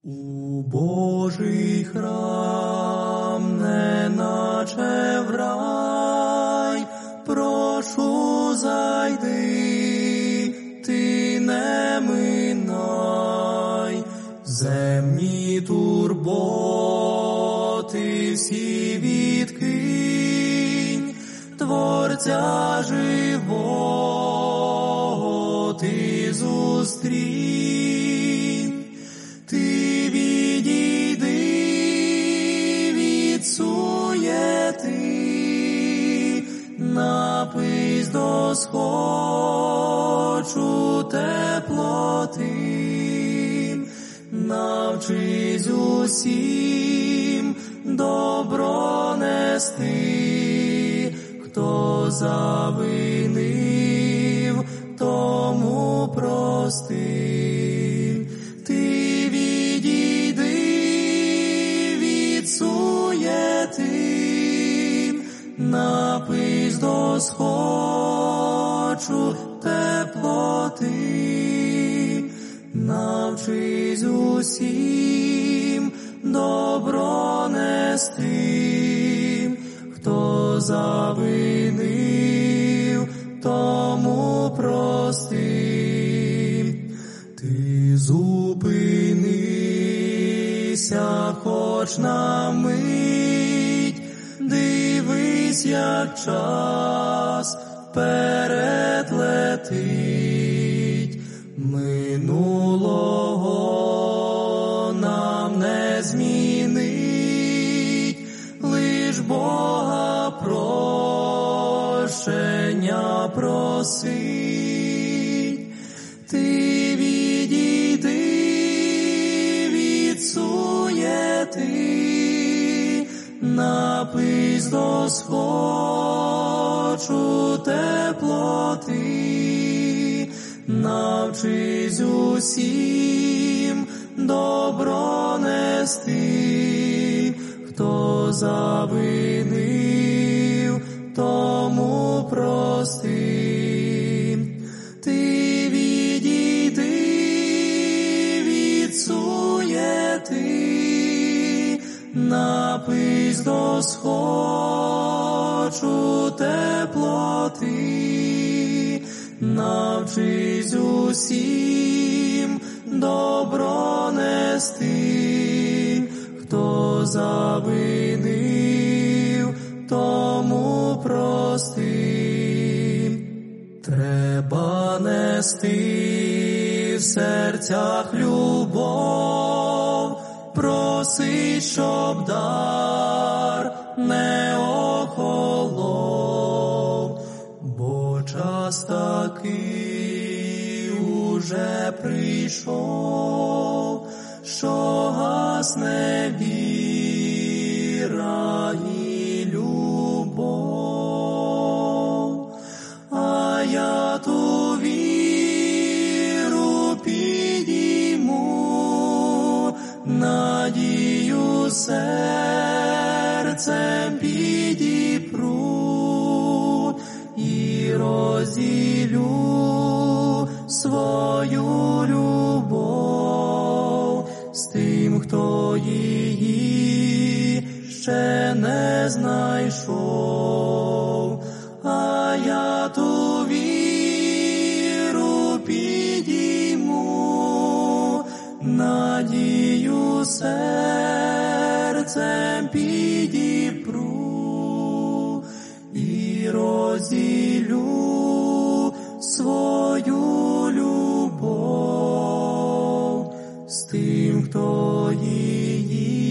У Божий храм, неначе в рай, прошу зайди, ти не минай, земні турботи всі відкинь, Творця живого ти зустрінь. Ти відійди від суєти, напись до схочу теплоти, навчись усім добро нести, хто завинив, тому прости. Напись до схочу теплоти, навчись усім добро нести, хто завинив, тому прости. Ти зупинися хоч на мить, дивись, як час вперед летить. Минулого нам не змінить, лиш Бога прощення просить. Ти відійди від суєти, напись до схочу теплоти, навчись усім добро нести, хто завинив, тому прости. Ти відійди від суєти, напись до схочу теплоти, навчись усім добро нести, хто завинив, тому прости. Треба нести в серцях любов, проси, щоб дар не охолов, бо час такий уже прийшов, що гасне віра і любов. А я ту віру підійму, надію серцем підіпру і розділю свою любов з тим, хто її ще не знайшов. А я ту віру підійму, надію серцем підіпру і розділю свою любов з тим, хто її